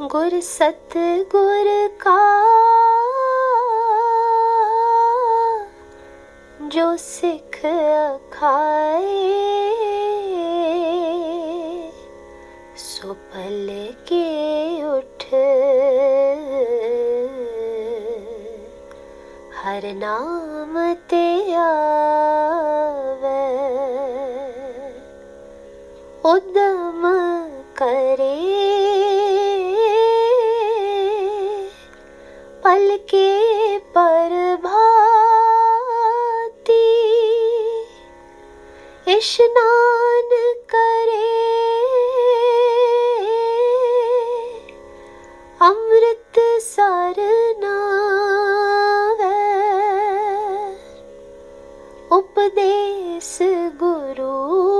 गुर सतगुर का जो सिख खाए, सो पल के उठ हर नाम ते आवे। उद्यम करे पल के प्रभाती, स्नान करे अमृत सर नावे। उपदेश गुरु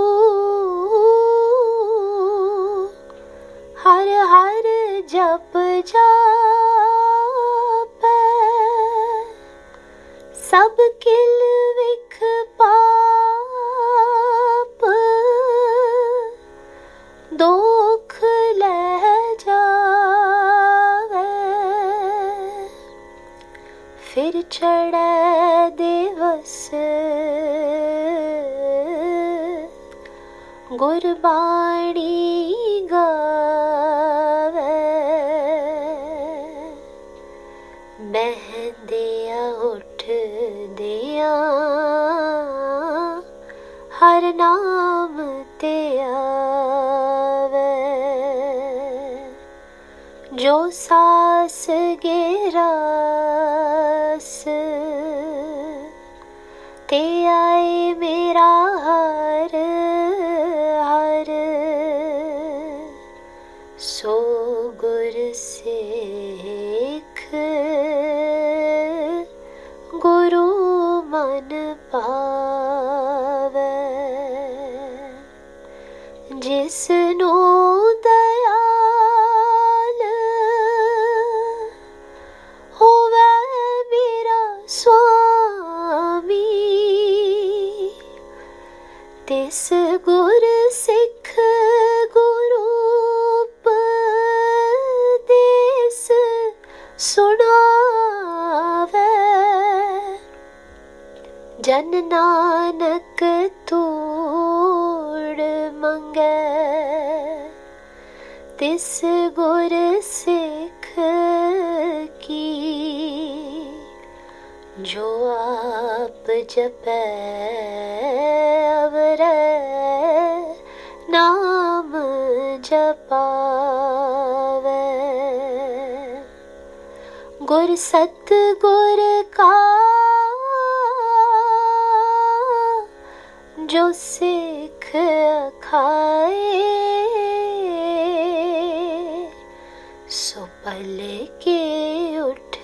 हर हर जप जापै, सब किल विख पाप दुख लह जावे। फिर चढ़ै दिवस गुरबाणी गावे। बहंदिया उठ दिया हर नाम ते आवे। जो सास गेरास ते आए मेरा हर हर, सो गुर सिख गुरु मन पावे। जिसनु दयाल होवे मेरा स्वामी, तिस गुर सिख गुरु उपदेश सुनावे। जन नानक तूड़ मंगै, तिस गुर सिख की। जो आप जपै अवरै नाम जपावे। गुर सतगुर का जो सिख खाए, सो पल के उठ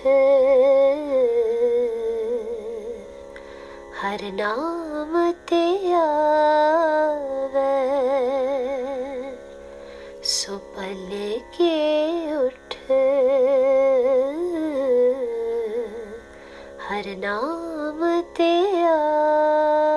हर नाम ते आवे। सो पल के उठ हर नाम ते आवे।